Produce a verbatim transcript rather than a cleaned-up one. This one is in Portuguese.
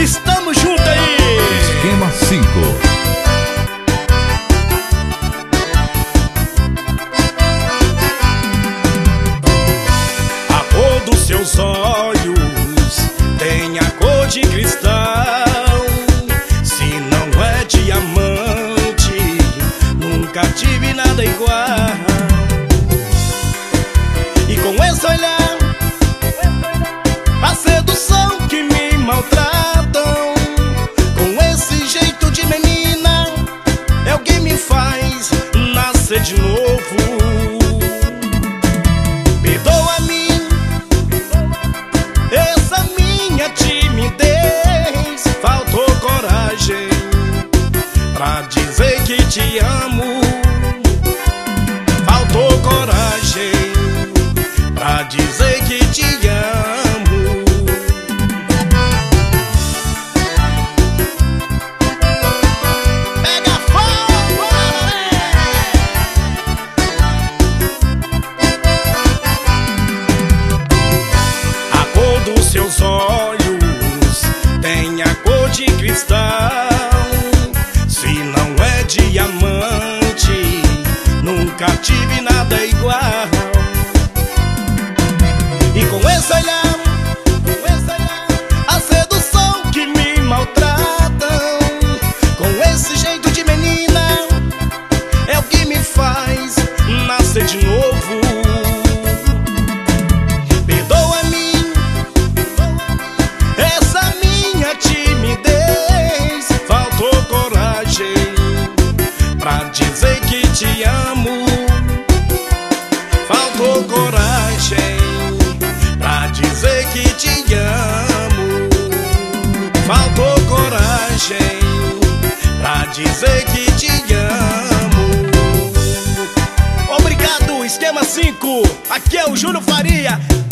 Estamos juntos aí. Esquema cinco. Seus olhos têm a cor de cristal. Se não é diamante, nunca tive nada igual. E com esse olhar, a sedução que me maltratam, com esse jeito de menina, é o que me faz nascer de novo. Faltou coragem pra dizer que te amo. Faltou coragem pra dizer que te amo. Pega fogo, a cor dos seus olhos tem a cor de cristal. Se não é diamante, nunca tive nada igual. E com esse olhar, a sedução que me maltratam, com esse jeito de menina, é o que me faz nascer de novo. Pra dizer que te amo. Faltou coragem pra dizer que te amo. Faltou coragem pra dizer que te amo. Obrigado, Esquema cinco. Aqui é o Júnior Faria.